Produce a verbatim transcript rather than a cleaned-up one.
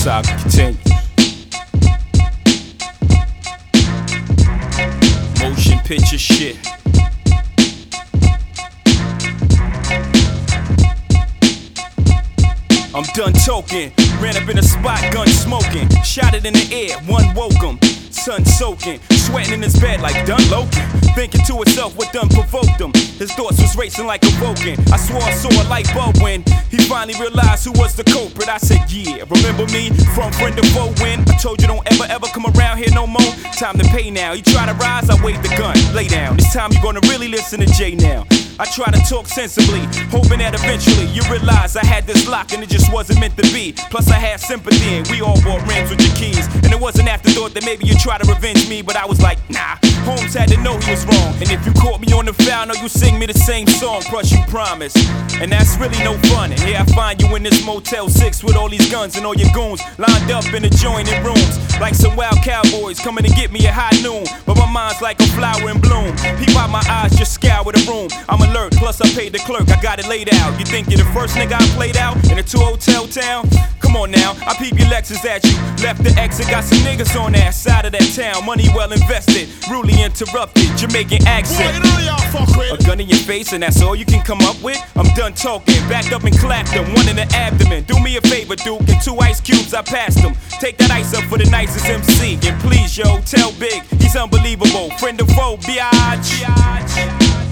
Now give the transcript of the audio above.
saga continues. Motion picture shit. I'm done talking, ran up in a spot, gun smoking, shot it in the air, one woke him, sun soaking, sweating in his bed like done Loki, thinking to himself what done provoked him. His thoughts was racing like a Vulcan. I swore I saw a light bulb when he finally realized who was the culprit. I said, yeah, remember me from friend to foe when I told you don't ever ever come around here no more. Time to pay now. You try to rise, I wave the gun, lay down. This time you gonna really listen to Jay now. I try to talk sensibly, hoping that eventually you realize I had this lock and it just wasn't meant to be. Plus I had sympathy and we all bought rims with your keys. And it was an afterthought that maybe you try to revenge me, but I was like, nah, Holmes had to know he was wrong. And if you caught me on the foul, know you sing me the same song, plus you promise. And that's really no fun. And here I find you in this Motel six with all these guns and all your goons lined up in adjoining rooms, like some wild cowboys coming to get me at high noon. But my mind's like a flower in bloom. Peep out my eyes, just scour the room. I'm alert, plus I paid the clerk, I got it laid out. You think you're the first nigga I played out in a two hotel town? Come on now, I peep your Lexus at you. Left the exit, got some niggas on that side of that town. Money well invested, rudely interrupted, Jamaican accent. Boy, you know y'all fuck with. A gun in your face and that's all you can come up with? I'm done talking, backed up and clapped him, one in the abdomen. Do me a favor, Duke, and two ice cubes I passed him. Take that ice up for the nicest M C. And please, yo, tell Big, he's unbelievable. Friend of foe, biatch.